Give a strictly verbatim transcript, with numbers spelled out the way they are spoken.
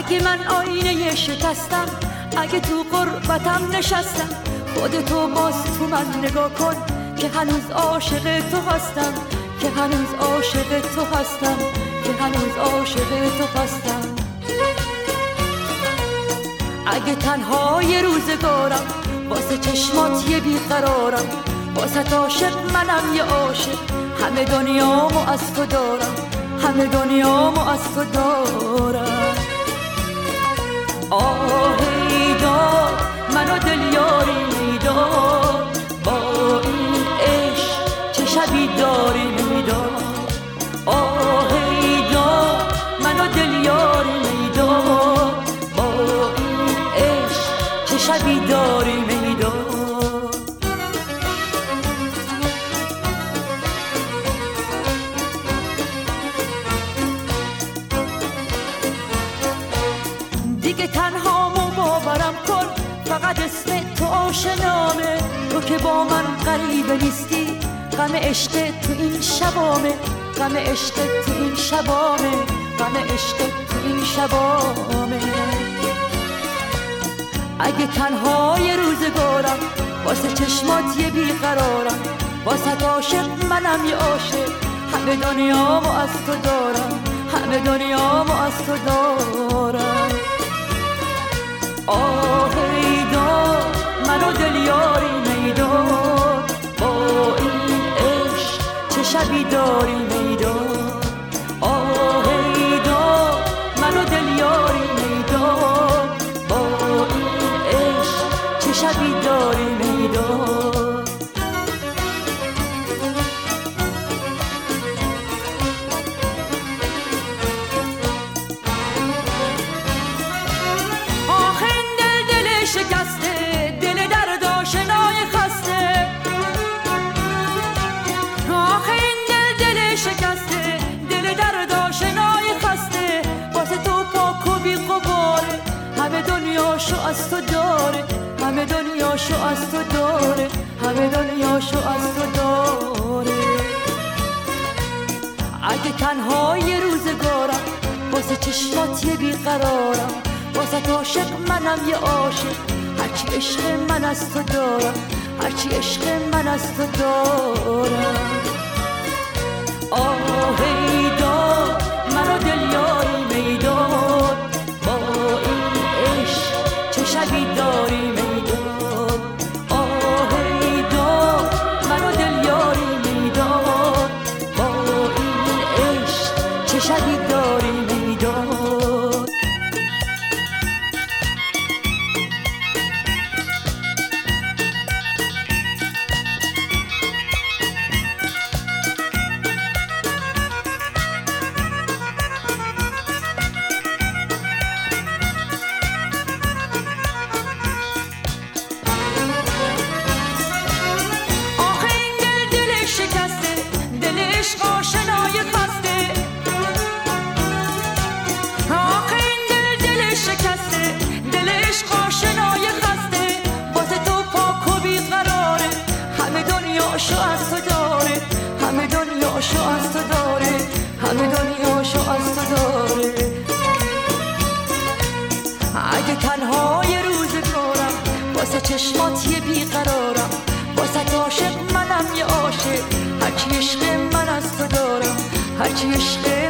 اگه من آینه شکستم، اگه تو غربتم نشستم، خودتو باز تو من نگاه کن که هنوز عاشق تو هستم، که هنوز عاشق تو هستم، که هنوز عاشق تو هستم. اگه تنها یه روزگارم، واسه چشمات یه بیقرارم، واسه عاشق منم یه عاشق، همه دنیامو از تو دارم، همه دنیامو از تو دارم. آهی دار منو دل یاری میداد، با این عشق چه شبی داری میداد. آهی دار منو دل یاری میداد، با این عشق چه شبی داری میداد. دیگه تنهامو باورم کن، فقط اسم تو آشنامه، تو که با من غریبه نیستی، غم عشق تو این شبامه، غم عشق تو این شبامه، غم عشق تو این شبامه. اگه تنها یه روزگارم، واسه چشمات یه بیقرارم، واسه عاشق منم یه عاشق، همه دنیامو از تو دارم، همه دنیامو از تو دارم. آهی دار منو دل یاری میداد، با این عشق چه شبی داری میداد. آهی دار منو دل یاری میداد، با این عشق چه شبی داری میداد. شکسته دل درد آشنای خسته، آخه این دل دل شکسته دل درد آشنای خسته، واسه تو پاک و بی غباره، همه دنیاشو از تو داره، همه دنیاشو از تو داره، همه دنیاشو از تو داره. اگه تنها یه روزگارم، واسه چشمات یه بیقرارم، واسه عاشق منم یه عاشق، هرچی عشق من از تو دارم، هرچی عشق من از تو دارم. آهی دار منو دل یاری میداد، با این عشق چه شبی داری میداد. آهی دار منو دل یاری میداد، با این عشق چه شبی داری میداد. آشنای خسته، آخه این دل دل شکسته دل عشق آشنای خسته، واسه تو پاک و بیقراره، همه دنیاشو از تو داره، همه دنیاشو از تو داره، همه دنیاشو از تو داره. اگه تنها یه روزگارم، واسه چشمات یه بیقرارم، واسه عاشق منم یه عاشق، هرچی عشق من از تو دارم، هرچی عشق